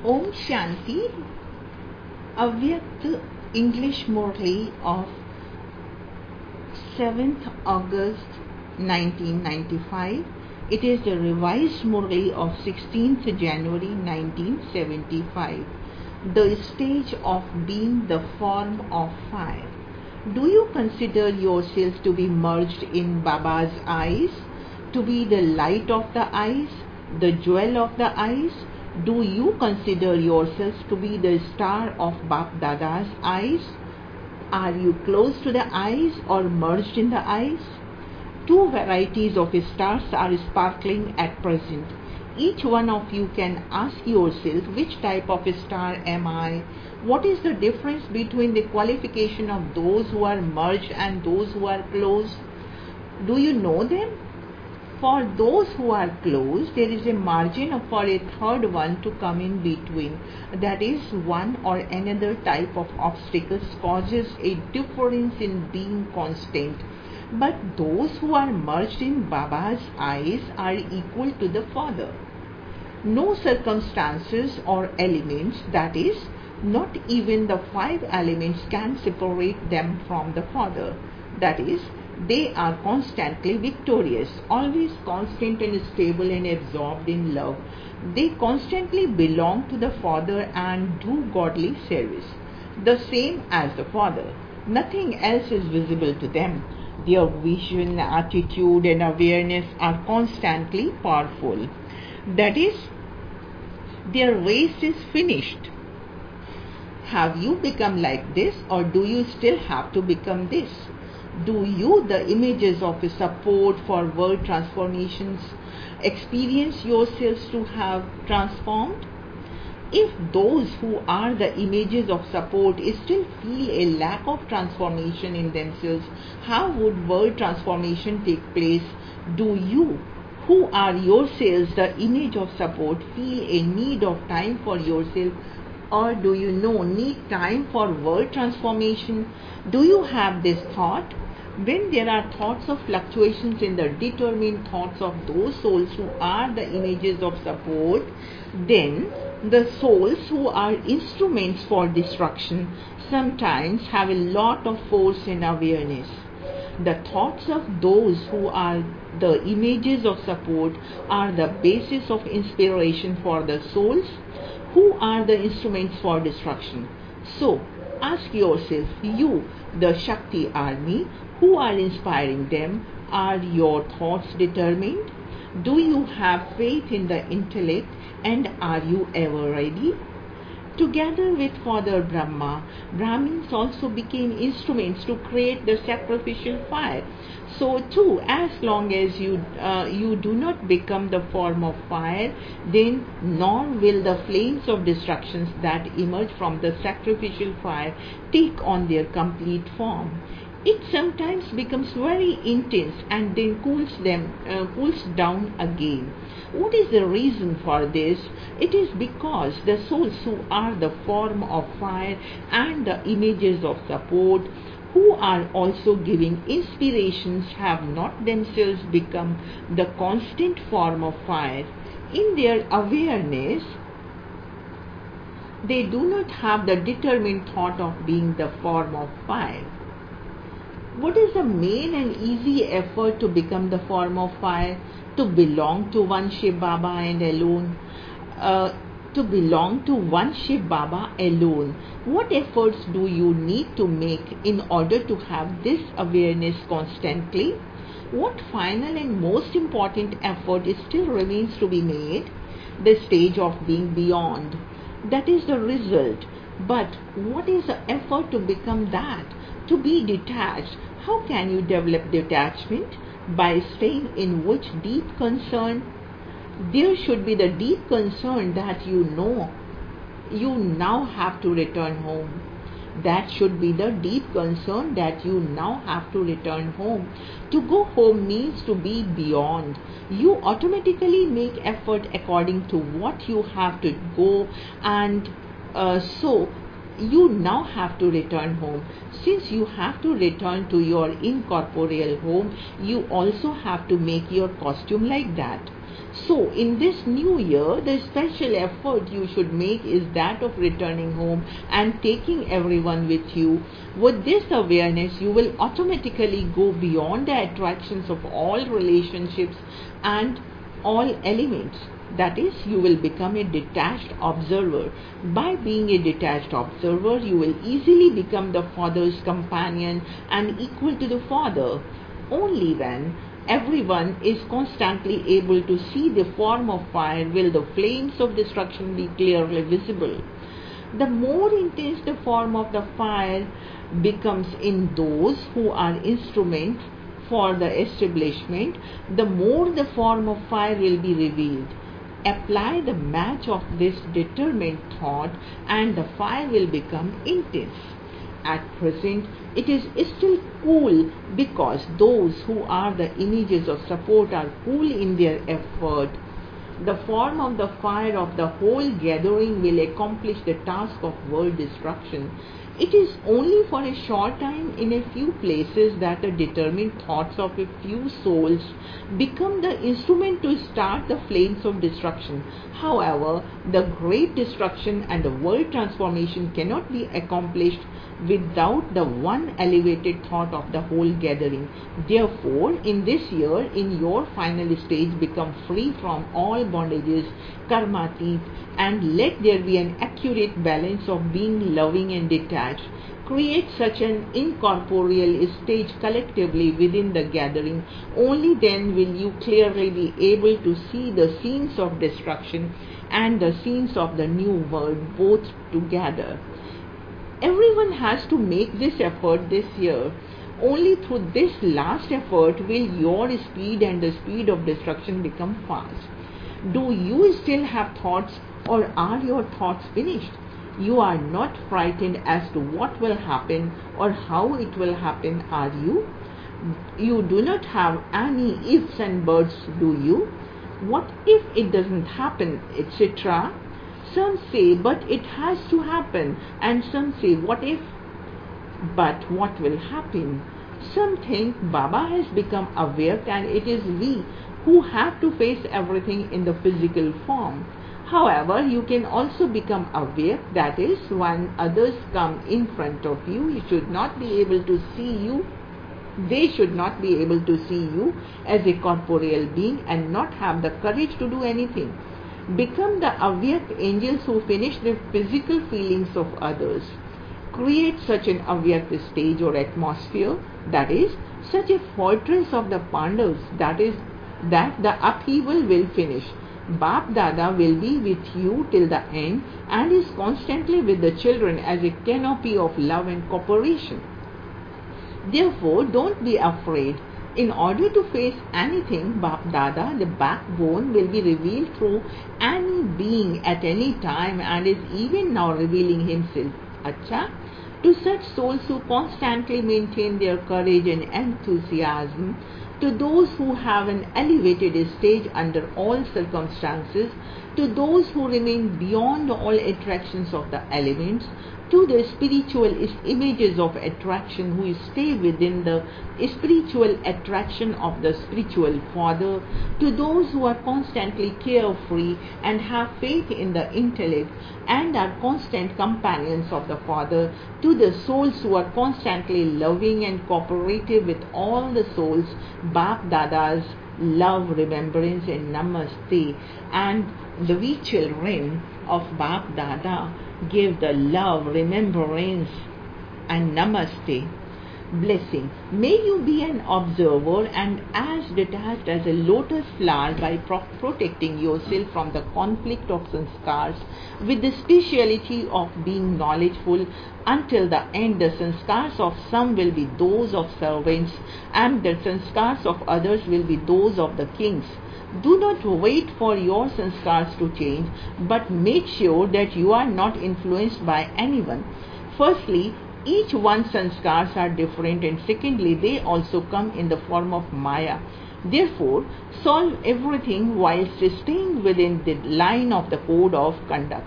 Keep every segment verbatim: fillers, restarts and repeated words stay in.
Om Shanti, Avyakt English Murli of seventh August nineteen ninety-five. It is the revised Murli of sixteenth January nineteen seventy-five. The stage of being the form of fire. Do you consider yourself to be merged in Baba's eyes, to be the light of the eyes, the jewel of the eyes? Do you consider yourself to be the star of Bap Dada's eyes? Are you close to the eyes or merged in the eyes? Two varieties of stars are sparkling at present. Each one of you can ask yourself, which type of star am I? What is the difference between the qualification of those who are merged and those who are closed? Do you know them? For those who are closed, there is a margin for a third one to come in between. That is, one or another type of obstacles causes a difference in being constant. But those who are merged in Baba's eyes are equal to the Father. No circumstances or elements, that is, not even the five elements, can separate them from the Father. That is, they are constantly victorious, always constant and stable and absorbed in love. They constantly belong to the Father and do godly service, the same as the Father. Nothing else is visible to them. Their vision, attitude and awareness are constantly powerful. That is, their race is finished. Have you become like this, or do you still have to become this? Do you, the images of a support for world transformations, experience yourselves to have transformed? If those who are the images of support still feel a lack of transformation in themselves, how would world transformation take place? Do you, who are yourselves the image of support, feel a need of time for yourself? Or do you know need time for world transformation? Do you have this thought? When there are thoughts of fluctuations in the determined thoughts of those souls who are the images of support, then the souls who are instruments for destruction sometimes have a lot of force and awareness. The thoughts of those who are the images of support are the basis of inspiration for the souls who are the instruments for destruction. So, ask yourself, you, the Shakti army, who are inspiring them, are your thoughts determined? Do you have faith in the intellect, and are you ever ready? Together with Father Brahma, Brahmins also became instruments to create the sacrificial fire. So too, as long as you uh, you do not become the form of fire, then nor will the flames of destructions that emerge from the sacrificial fire take on their complete form. It sometimes becomes very intense and then cools them uh, cools down again. What is the reason for this? It is because the souls who are the form of fire and the images of support, who are also giving inspirations, have not themselves become the constant form of fire. In their awareness, they do not have the determined thought of being the form of fire. What is the main and easy effort to become the form of fire? To belong to one Shiv Baba and alone. Uh, to belong to one Shiv Baba alone. What efforts do you need to make in order to have this awareness constantly? What final and most important effort still remains to be made? The stage of being beyond. That is the result. But what is the effort to become that? To be detached. How can you develop detachment? By staying in which deep concern? There should be the deep concern that you know you now have to return home. That should be the deep concern that you now have to return home. To go home means to be beyond. You automatically make effort according to what you have to go, and uh, so you now have to return home. Since you have to return to your incorporeal home, you also have to make your costume like that. So in this new year, the special effort you should make is that of returning home and taking everyone with you. With this awareness, you will automatically go beyond the attractions of all relationships and all elements. That is, you will become a detached observer. By being a detached observer, you will easily become the Father's companion and equal to the Father. Only when everyone is constantly able to see the form of fire will the flames of destruction be clearly visible. The more intense the form of the fire becomes in those who are instruments for the establishment, the more the form of fire will be revealed. Apply the match of this determined thought and the fire will become intense. At present, it is still cool because those who are the images of support are cool in their effort. The form of the fire of the whole gathering will accomplish the task of world destruction. It is only for a short time in a few places that the determined thoughts of a few souls become the instrument to start the flames of destruction. However, the great destruction and the world transformation cannot be accomplished without the one elevated thought of the whole gathering. Therefore, in this year, in your final stage, become free from all bondages, karmatit, and let there be an accurate balance of being loving and detached. Create such an incorporeal stage collectively within the gathering. Only then will you clearly be able to see the scenes of destruction and the scenes of the new world both together. Everyone has to make this effort this year. Only through this last effort will your speed and the speed of destruction become fast. Do you still have thoughts, or are your thoughts finished? You are not frightened as to what will happen or how it will happen, are you? You do not have any ifs and buts, do you? What if it doesn't happen, et cetera? Some say, but it has to happen, and some say, what if? But what will happen? Some think Baba has become aware and it is we who have to face everything in the physical form. However, you can also become aware, that is, when others come in front of you, you should not be able to see you. They should not be able to see you as a corporeal being and not have the courage to do anything. Become the awake angels who finish the physical feelings of others. Create such an awake stage or atmosphere, that is, such a fortress of the Pandavas, that is, that the upheaval will finish. Bap Dada will be with you till the end and is constantly with the children as a canopy of love and cooperation. Therefore, don't be afraid. In order to face anything, Bap Dada, the backbone, will be revealed through any being at any time and is even now revealing himself. Acha? To such souls who constantly maintain their courage and enthusiasm, to those who have an elevated stage under all circumstances, to those who remain beyond all attractions of the elements, to the spiritual images of attraction who stay within the spiritual attraction of the spiritual Father, to those who are constantly carefree and have faith in the intellect and are constant companions of the Father, to the souls who are constantly loving and cooperative with all the souls, Bap Dada's love, remembrance and namaste. And the we children of Bap Dada give the love, remembrance and namaste. Blessing. May you be an observer and as detached as a lotus flower by pro- protecting yourself from the conflict of sanskars with the speciality of being knowledgeful. Until the end, the sanskars of some will be those of servants and the sanskars of others will be those of the kings. Do not wait for your sanskars to change, but make sure that you are not influenced by anyone. Firstly, each one's sanskars are different, and secondly, they also come in the form of Maya. Therefore, solve everything while staying within the line of the code of conduct.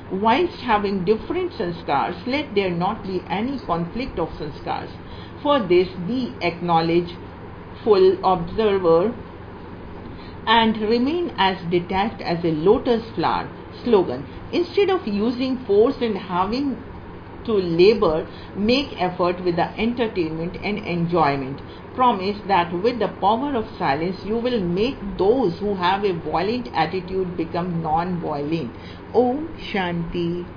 Whilst having different sanskars, let there not be any conflict of sanskars. For this, be acknowledgeful observer and remain as detached as a lotus flower. Slogan: instead of using force and having to labor, make effort with the entertainment and enjoyment. Promise that with the power of silence, you will make those who have a violent attitude become non-violent. Om Shanti.